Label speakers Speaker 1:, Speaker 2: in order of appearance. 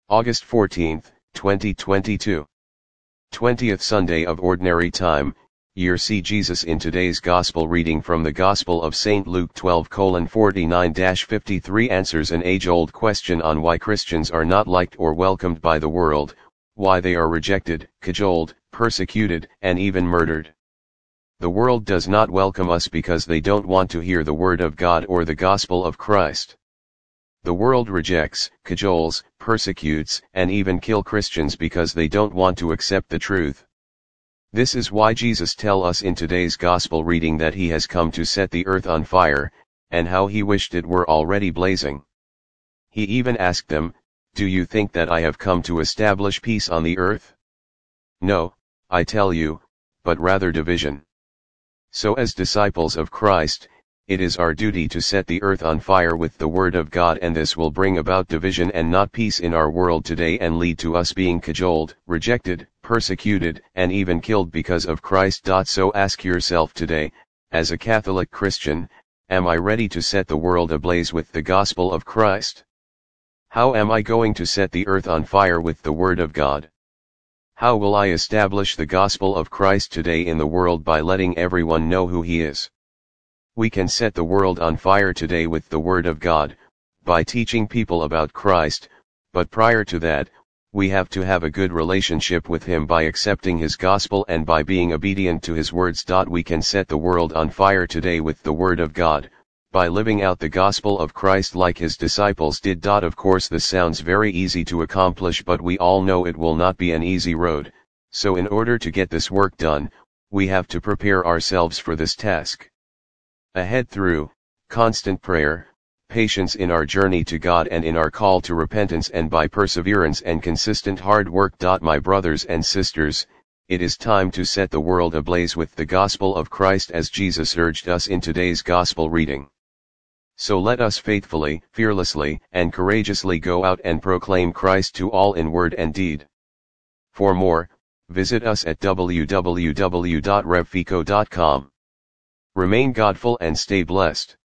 Speaker 1: August 14, 2022. 20th Sunday of Ordinary Time, Year C. Jesus in today's Gospel reading from the Gospel of St. Luke 12:49-53 answers an age-old question on why Christians are not liked or welcomed by the world, why they are rejected, cajoled, persecuted, and even murdered. The world does not welcome us because they don't want to hear the Word of God or the Gospel of Christ. The world rejects, cajoles, persecutes, and even kill Christians because they don't want to accept the truth. This is why Jesus tells us in today's Gospel reading that he has come to set the earth on fire, and how he wished it were already blazing. He even asked them, "Do you think that I have come to establish peace on the earth? No, I tell you, but rather division." So as disciples of Christ, it is our duty to set the earth on fire with the Word of God, and this will bring about division and not peace in our world today and lead to us being cajoled, rejected, persecuted, and even killed because of Christ. So ask yourself today, as a Catholic Christian, am I ready to set the world ablaze with the gospel of Christ? How am I going to set the earth on fire with the Word of God? How will I establish the gospel of Christ today in the world? By letting everyone know who he is. We can set the world on fire today with the Word of God, by teaching people about Christ, but prior to that, we have to have a good relationship with him by accepting his gospel and by being obedient to his words. We can set the world on fire today with the Word of God, by living out the gospel of Christ like his disciples did. Of course, this sounds very easy to accomplish, but we all know it will not be an easy road, so in order to get this work done, we have to prepare ourselves for this task. Ahead through constant prayer, patience in our journey to God and in our call to repentance, and by perseverance and consistent hard work. My brothers and sisters, it is time to set the world ablaze with the gospel of Christ as Jesus urged us in today's gospel reading. So let us faithfully, fearlessly, and courageously go out and proclaim Christ to all in word and deed. For more, visit us at www.revfico.com. Remain godful and stay blessed.